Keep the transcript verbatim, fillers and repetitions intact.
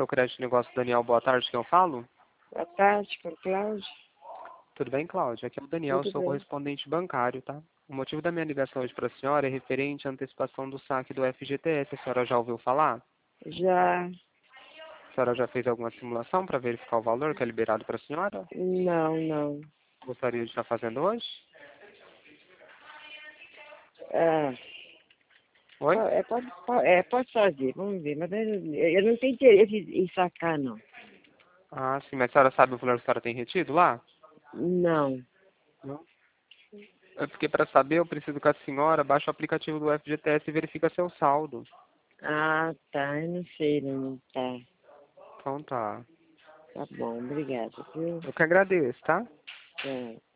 seu crédito de negócio, Daniel. Boa tarde, quem eu falo? Boa tarde, com Cláudio. Tudo bem, Cláudia? Aqui é o Daniel, Tudo sou bem. correspondente bancário, tá? O motivo da minha ligação hoje para a senhora é referente à antecipação do saque do F G T S. A senhora já ouviu falar? Já. A senhora já fez alguma simulação para verificar o valor que é liberado para a senhora? Não, não. Gostaria de estar fazendo hoje? Ah, Oi? po- é, pode, po- é, pode fazer, vamos ver. Mas eu, eu não tenho interesse em sacar, não. Ah, sim, mas a senhora sabe o valor que a senhora tem retido lá? Não. Não. É porque para saber eu preciso que a senhora baixe o aplicativo do F G T S e verifique seu saldo. Ah, tá. Eu não sei, não. Tá. Então tá. Tá bom, obrigada, viu? Eu que agradeço, tá? É.